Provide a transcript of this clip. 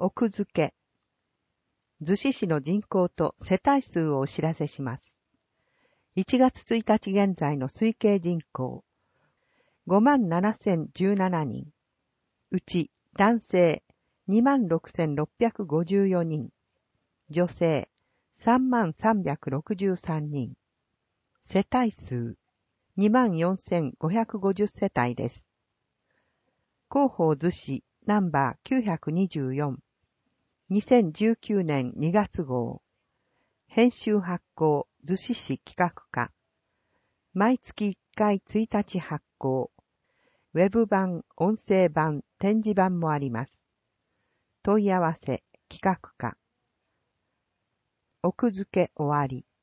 奥付け。逗子市の人口と世帯数をお知らせします。1月1日現在の推計人口。57,017 人。うち男性26,654 人。女性33,363 人。世帯数24,550 世帯です。広報逗子ナンバー924。2019年2月号。編集発行逗子市企画課。毎月1回1日発行。ウェブ版、音声版、展示版もあります。問い合わせ、企画課。奥付け終わり。